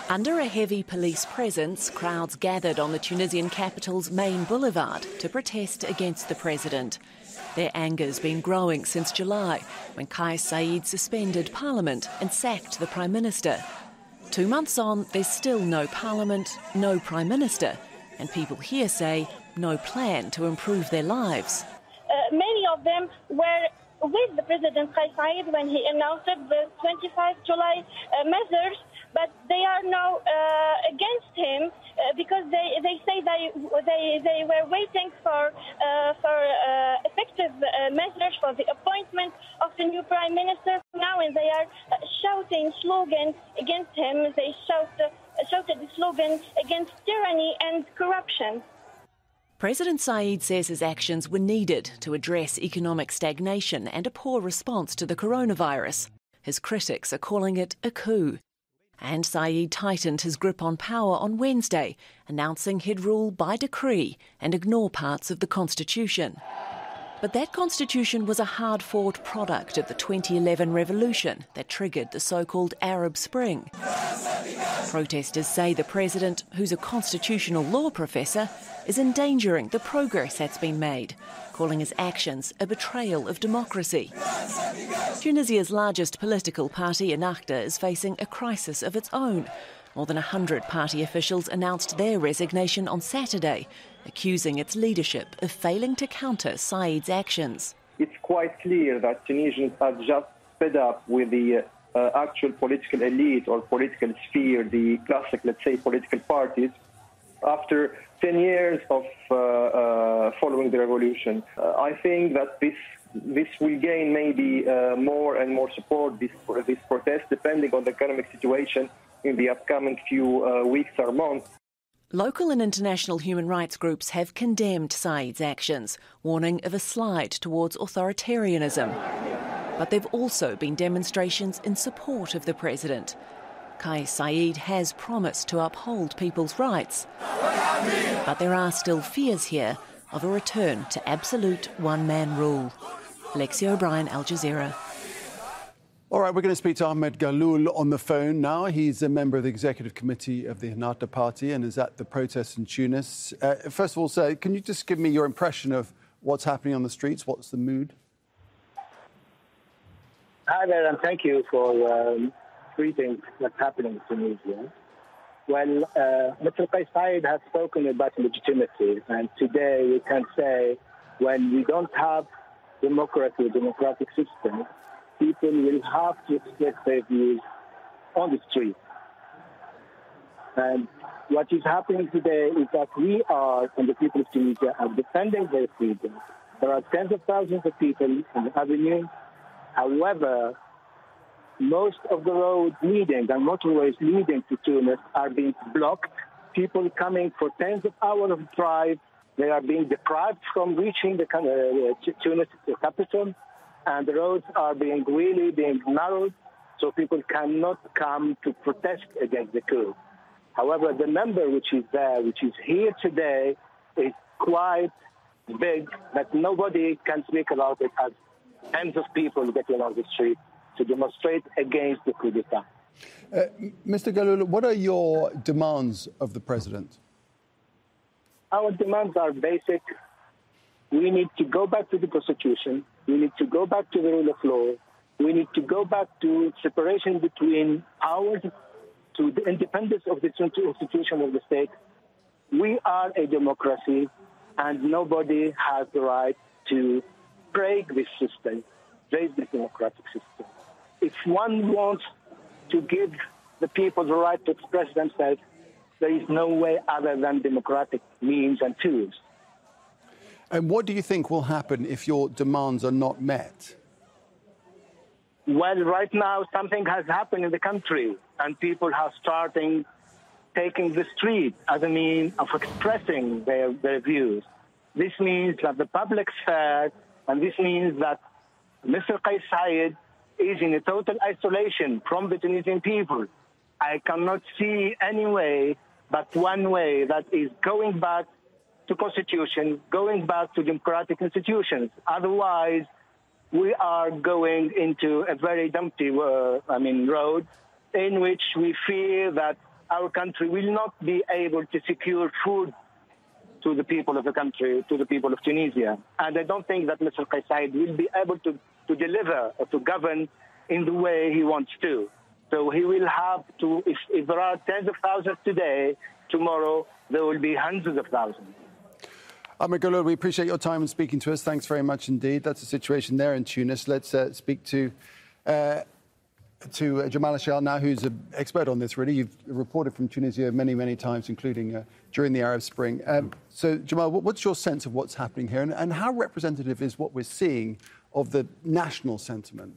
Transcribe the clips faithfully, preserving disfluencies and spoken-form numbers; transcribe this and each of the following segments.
Under a heavy police presence, crowds gathered on the Tunisian capital's main boulevard to protest against the president. Their anger's been growing since July, when Kais Saied suspended parliament and sacked the prime minister. Two months on, there's still no parliament, no prime minister, and people here say no plan to improve their lives. Uh, many of them were with the President Kais Saied when he announced the twenty-fifth of July uh, measures, but they are now uh, against him uh, because they, they say they, they, they were waiting for, uh, for uh, effective uh, measures for the appointment of the new prime minister. Now and they are uh, shouting slogans against him. They shout, uh, shouted the slogan against tyranny and corruption. President Saied says his actions were needed to address economic stagnation and a poor response to the coronavirus. His critics are calling it a coup. And Saied tightened his grip on power on Wednesday, announcing he'd rule by decree and ignore parts of the constitution. But that constitution was a hard-fought product of the twenty eleven revolution that triggered the so-called Arab Spring. Protesters say the president, who's a constitutional law professor, is endangering the progress that's been made, calling his actions a betrayal of democracy. Tunisia's largest political party, Ennahda, is facing a crisis of its own. More than one hundred party officials announced their resignation on Saturday, accusing its leadership of failing to counter Said's actions. It's quite clear that Tunisians are just fed up with the uh, actual political elite or political sphere, the classic, let's say, political parties, after ten years of uh, uh, following the revolution. Uh, I think that this this will gain maybe uh, more and more support, this, this protest, depending on the economic situation in the upcoming few uh, weeks or months. Local and international human rights groups have condemned Said's actions, warning of a slide towards authoritarianism. But there have also been demonstrations in support of the president. Kais Saied has promised to uphold people's rights. But there are still fears here of a return to absolute one-man rule. Alexia O'Brien, Al Jazeera. All right, we're going to speak to Ahmed Galoul on the phone now. He's a member of the executive committee of the Ennahda party and is at the protests in Tunis. Uh, first of all, sir, can you just give me your impression of what's happening on the streets? What's the mood? Hi there, and thank you for um, treating what's happening in Tunisia. Well, uh, Mister Kais Saied has spoken about legitimacy, and today we can say when we don't have democracy, a democratic system, people will have to express their views on the street. And what is happening today is that we are, and the people of Tunisia, are defending their freedom. There are tens of thousands of people in the avenue. However, most of the roads leading and motorways leading to Tunis are being blocked. People coming for tens of hours of drive, they are being deprived from reaching the uh, Tunis capital. And the roads are being really being narrowed, so people cannot come to protest against the coup. However, the number which is there, which is here today, is quite big, that nobody can speak about it as tens of people getting on the street to demonstrate against the coup d'etat. Uh, Mister Galoul, what are your demands of the president? Our demands are basic. We need to go back to the Constitution. We need to go back to the rule of law. We need to go back to separation between powers, to the independence of the institution of the state. We are a democracy, and nobody has the right to break this system, break this democratic system. If one wants to give the people the right to express themselves, there is no way other than democratic means and tools. And what do you think will happen if your demands are not met? Well, right now, something has happened in the country, and people are starting taking the street as a means of expressing their, their views. This means that the public sphere, and this means that Mister Kais Saied is in a total isolation from the Tunisian people. I cannot see any way but one way, that is going back to Constitution, going back to democratic institutions. Otherwise, we are going into a very dumpty uh, I mean, road in which we fear that our country will not be able to secure food to the people of the country, to the people of Tunisia. And I don't think that Mister Kais Saied will be able to, to deliver or to govern in the way he wants to. So he will have to, if, if there are tens of thousands today, tomorrow there will be hundreds of thousands. Ahmed Galoul, we appreciate your time and speaking to us. Thanks very much indeed. That's the situation there in Tunis. Let's uh, speak to uh, to uh, Jamal Ashal now, who's an expert on this, really. You've reported from Tunisia many, many times, including uh, during the Arab Spring. Um, so, Jamal, what's your sense of what's happening here, and, and how representative is what we're seeing of the national sentiment?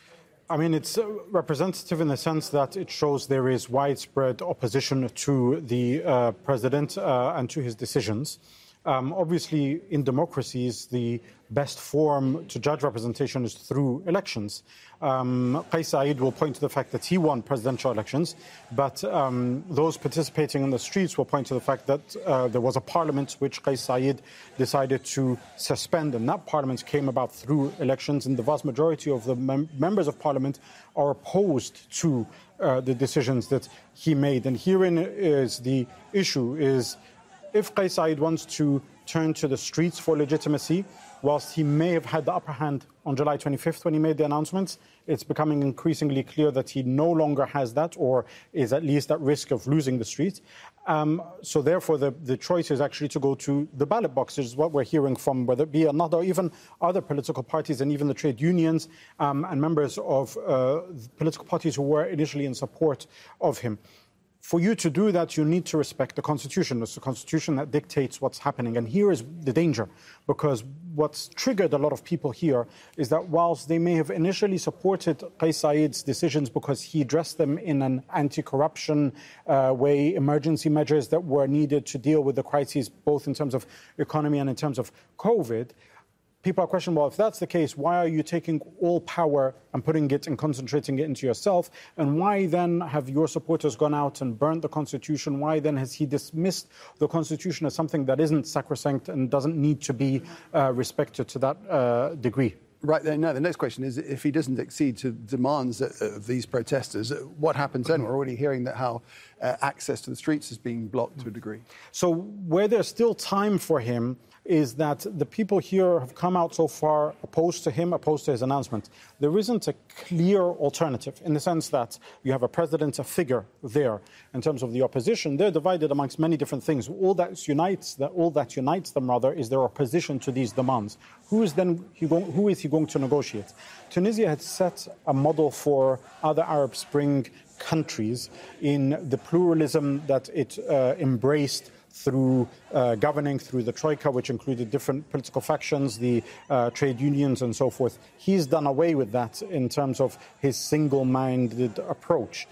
I mean, it's representative in the sense that it shows there is widespread opposition to the uh, president uh, and to his decisions. Um, obviously, in democracies, the best form to judge representation is through elections. Um, Kais Saied will point to the fact that he won presidential elections, but um, those participating in the streets will point to the fact that uh, there was a parliament which Kais Saied decided to suspend, and that parliament came about through elections, and the vast majority of the mem- members of parliament are opposed to uh, the decisions that he made. And herein is the issue, is if Kais Saied wants to turn to the streets for legitimacy, whilst he may have had the upper hand on July twenty-fifth when he made the announcements, it's becoming increasingly clear that he no longer has that, or is at least at risk of losing the streets. Um, so therefore, the, the choice is actually to go to the ballot boxes, what we're hearing from, whether it be another, even other political parties and even the trade unions um, and members of uh, political parties who were initially in support of him. For you to do that, you need to respect the Constitution. It's the Constitution that dictates what's happening. And here is the danger, because what's triggered a lot of people here is that whilst they may have initially supported Kais Saied's decisions because he addressed them in an anti-corruption uh, way, emergency measures that were needed to deal with the crises, both in terms of economy and in terms of COVID, people are questioning, well, if that's the case, why are you taking all power and putting it and concentrating it into yourself? And why then have your supporters gone out and burnt the Constitution? Why then has he dismissed the Constitution as something that isn't sacrosanct and doesn't need to be uh, respected to that uh, degree? Right. Now, the next question is, if he doesn't accede to demands of these protesters, what happens then? We're already hearing that how uh, access to the streets is being blocked to a degree. So where there's still time for him is that the people here have come out so far opposed to him, opposed to his announcement. There isn't a clear alternative in the sense that you have a president, a figure there. In terms of the opposition, they're divided amongst many different things. All that unites, that all that unites them rather is their opposition to these demands. Who is then he going, who is he going to negotiate? Tunisia had set a model for other Arab Spring countries in the pluralism that it uh, embraced through uh, governing through the Troika, which included different political factions, the uh, trade unions and so forth. He's done away with that in terms of his single-minded approach.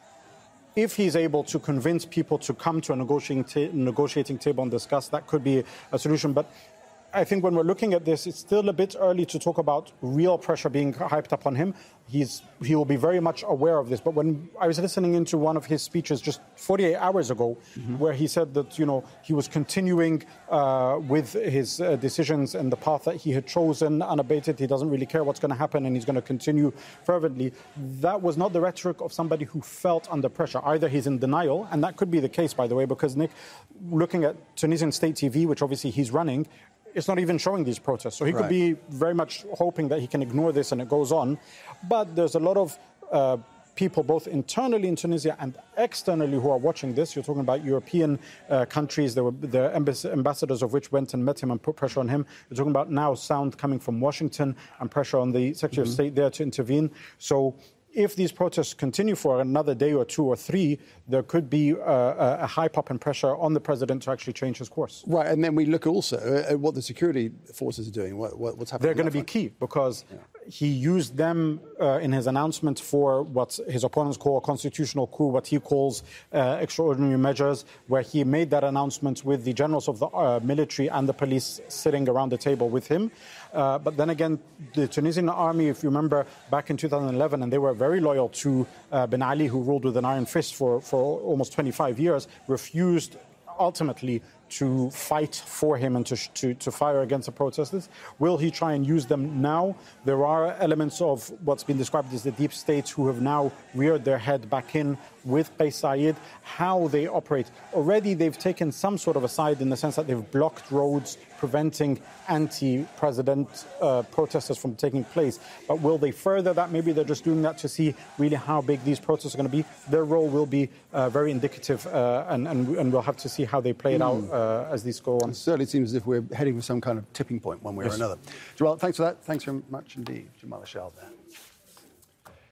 If he's able to convince people to come to a negotiating, ta- negotiating table and discuss, that could be a solution. But I think when we're looking at this, it's still a bit early to talk about real pressure being hyped up on him. He's, he will be very much aware of this. But when I was listening into one of his speeches just forty-eight hours ago, mm-hmm. where he said that, you know, he was continuing uh, with his uh, decisions and the path that he had chosen unabated. He doesn't really care what's going to happen and he's going to continue fervently. That was not the rhetoric of somebody who felt under pressure. Either he's in denial, and that could be the case, by the way, because, Nick, looking at Tunisian state T V, which obviously he's running, it's not even showing these protests. So he right. could be very much hoping that he can ignore this and it goes on. But there's a lot of uh, people, both internally in Tunisia and externally, who are watching this. You're talking about European uh, countries. There were the embass- ambassadors of which went and met him and put pressure on him. You're talking about now sound coming from Washington and pressure on the Secretary mm-hmm. of State there to intervene. So if these protests continue for another day or two or three, there could be uh, a high pop and pressure on the president to actually change his course. Right, and then we look also at what the security forces are doing, what, what's happening. They're going to be key because yeah. he used them uh, in his announcement for what his opponents call a constitutional coup, what he calls uh, extraordinary measures, where he made that announcement with the generals of the uh, military and the police sitting around the table with him. Uh, but then again, the Tunisian army, if you remember, back in two thousand eleven, and they were very loyal to uh, Ben Ali, who ruled with an iron fist for, for almost twenty-five years, refused ultimately to fight for him and to, to, to fire against the protesters? Will he try and use them now? There are elements of what's been described as the deep states who have now reared their head back in with Qais Said. How they operate. Already they've taken some sort of a side in the sense that they've blocked roads, preventing anti-president uh, protesters from taking place. But will they further that? Maybe they're just doing that to see really how big these protests are going to be. Their role will be uh, very indicative, uh, and, and, and we'll have to see how they play it mm. out uh, as these go on. It certainly seems as if we're heading for some kind of tipping point one way yes. or another. Jamal, thanks for that. Thanks very much indeed, Jamal Ashal there.